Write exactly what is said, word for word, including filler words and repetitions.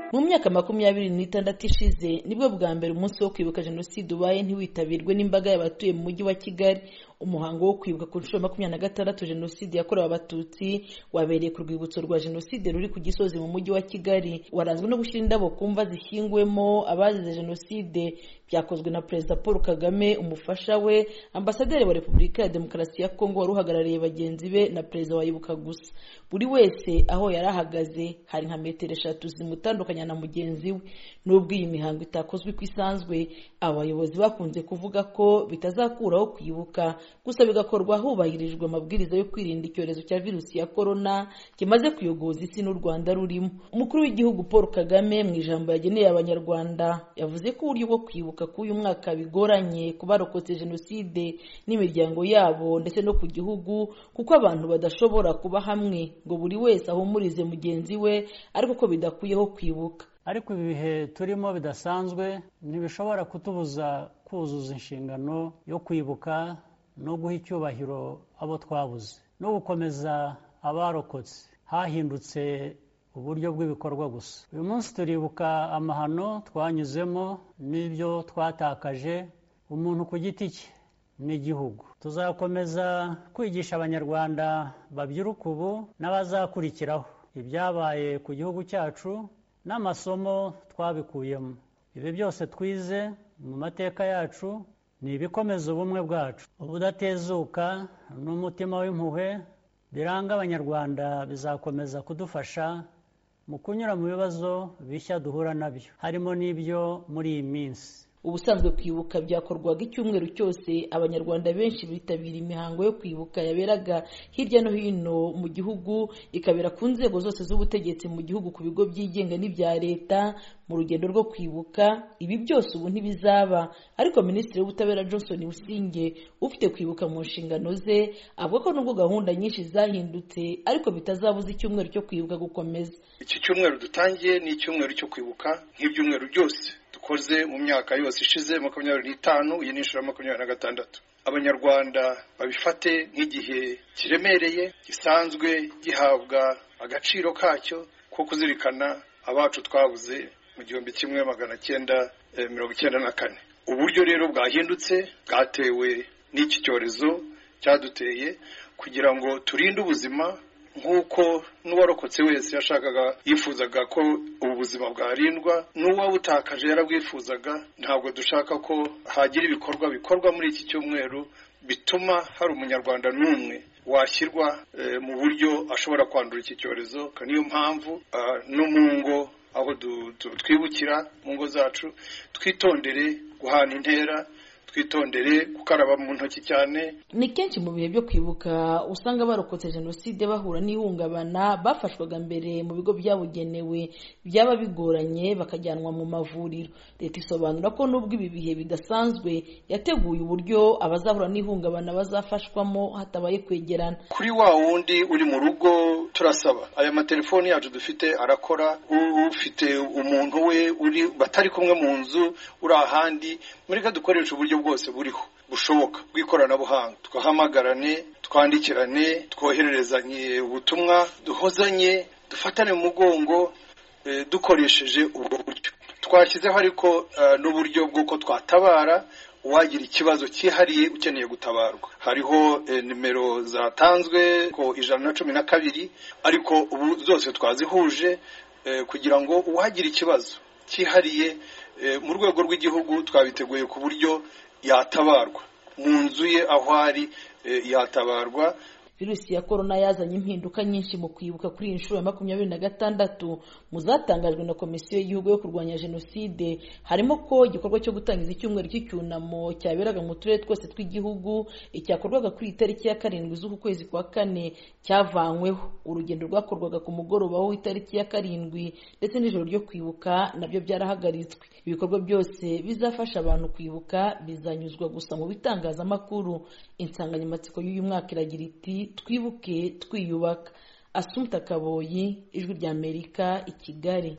Mu myaka makumyabiri n'itandatu ishize nibwo bwa mbere umunsi wo kwibuka jenoside ubaye ntiwitabirwe n'imbaga y'abatuye mu mujyi wa Kigali. Umuhango wo kwibuka ku nshuro makumyabiri na gatandatu jenoside yakorewe abatutsi wabereye ku rwibutso rwa jenoside ruri ku Gisozi mu mujyi wa Kigali, waranzwe no gushyira indabo ku mva zishyingwemo abazize jenoside. Byakozwe na Perezida Paul Kagame, umufasha we, Ambasaderi wa Repubulika ya Demokarasi ya Kongo wari uhagarariye bagenzi be na Perezida wa Ibuka gusa. Buri wese aho yari ahagaze hari nka metero eshatu zimutandukanya na mugenzi we. Nubwo iyi mihango itakozwe uko isanzwe, abayobozi bakunze kuvuga ko bitazakuraho kwibuka, gusa bigakorwa hubahirijwe amabwiriza yo kwirinda icyorezo cya virusi ya corona kimaze kuyogoza isi n'u Rwanda rurimo. Umukuru w'igihugu Paul Kagame mu ijambo yageneye abanyarwanda yavuze ko uburyo bwo kwibuka k'uyu mwaka bigoranye ku barokotse jenoside n'imiryango yabo ndetse no ku gihugu, kuko abantu badashobora kuba hamwe ngo buri wese ahumurize mugenzi we, ariko ko bidakuyeho kwibuka. Ariko ibi bihe turimo bidasanzwe ntibishobora kutubuza kuzuza inshingano yo kwibuka no guha icyubahiro abo twabuze no gukomeza abarokotse. Hahindutse uburyo bw'ibikorwa gusa. Uyu munsi turibuka amahano twanyuzemo n'ibyo twatakaje, umuntu ku giti cye n'igihugu. Tuzakomeza kwigisha abanyarwanda babyiruka ubu n'abazakurikiraho ibyabaye ku gihugu cyacu n'amasomo twabikuyemo. Ibi byose twize mu mateka yacu ni ibikomeza ubumwe bwacu. Ubudatezuka n'umutima w'impuhwe biranga abanyarwanda bizakomeza kudufasha mu kunyura mu bibazo bishya duhura nabyo, harimo n'ibyo muri iyi minsi. Ubusanzwe kwibuka byakorwaga icyumweru cyose. Abanyarwanda benshi bitabira imihango yo kwibuka yaberaga hirya no hino mu gihugu, ikabera ku nzego zose z'ubutegetsi mu gihugu, ku bigo byigenga n'ibya leta. Mu rugendo rwo kwibuka ibi byose ubu ntibizaba, ariko Minisitiri w'Ubutabera Johnson Businge ufite kwibuka mu nshingano ze avuga ko nubwo gahunda nyinshi zahindutse, ariko bitazabuza icyumweru cyo kwibuka gukomeza. Iki cyumweru dutangiye ni icyumweru cyo kwibuka nk'ibyumweru byose dukoze mu myaka yose ishize makumyabiri n'itanu. Iyi ni inshuro makumyabiri na gatandatu. Abanyarwanda babifate nk'igihe kiremereye gisanzwe gihabwa agaciro kacyo ko kuzirikana abacu twabuze mu gihumbi kimwe magana cyenda mirongo icyenda na kane. Uburyo rero bwahindutse bwatewe n'iki cyorezo cyaduteye kugira ngo turinde ubuzima, nk'uko n'uwarokotse wese yashakaga yifuzaga ko ubu buzima bwarindwa, n'uwabutakaje yarabwifuzaga. Ntabwo dushaka ko hagira ibikorwa bikorwa muri iki cyumweru bituma hari umunyarwanda n'umwe washyirwa e, mu buryo ashobora kwandura iki cyorezo. Niyo mpamvu no mu ngo aho twibukira mu ngo zacu twitondere guhana intera, twitondere gukaraba mu ntoki cyane. Ni kenshi mu bihe byo kwibuka usanga barokotse jenoside bahura n'ihungabana, bafashwaga mbere mu bigo byabugenewe, byaba bigoranye bakajyanwa mu mavuriro. Leta isobanura ko nubwo ibi bihe bidasanzwe yateguye uburyo abazahura n'ihungabana bazafashwamo hatabaye kwegerana. Kuri wa wundi uri mu rugo turasaba aya matelefoni yacu dufite arakora, ufite umuntu we uri batari kumwe mu nzu uri ahandi, mureka dukoresha uburyo bwose buriho bushoboka bw'ikoranabuhanga, twahamagarane, twandikirane, twohererezanye ubutumwa, duhozanye, dufatane mu mugongo e, dukoresheje ubwo buryo. Twashyizeho ariko uh, n'uburyo bw'uko twatabara uwagira ikibazo cyihariye ukeneye gutabarwa. Hariho e, nimero zatanzwe ko ijana na cumi na kabiri, ariko ubu zose twazihuje e, kugira ngo uwagira ikibazo cyihariye e, mu rwego rw'igihugu twabiteguye ku buryo yatabarwa mu nzu ye aho ari e, yatabarwa. Virusi ya corona yazanye impinduka nyinshi mu kwibuka kuri iyi nshuro ya makumyabiri na gatandatu. Mu zatangajwe na Komisiyo y'Igihugu yo kurwanya Jenoside harimo ko igikorwa cyo gutangiza icyumweru cy'icyunamo cyaberaga mu turere twose tw'igihugu, icyakorwaga kuri itariki ya karindwi z'uku kwezi kwa kane cyavanyweho. Urugendo rwakorwaga ku mugoroba w'itariki ya karindwi ndetse n'ijoro ryo kwibuka nabyo byarahagaritswe. Ibikorwa byose bizafasha abantu kwibuka bizanyuzwa gusa mu bitangazamakuru. Insanganyamatsiko y'uyu mwaka iragira iti twibuke twiyubaka. Assumpta Kaboyi, Ijwi ry'Amerika, i Kigali.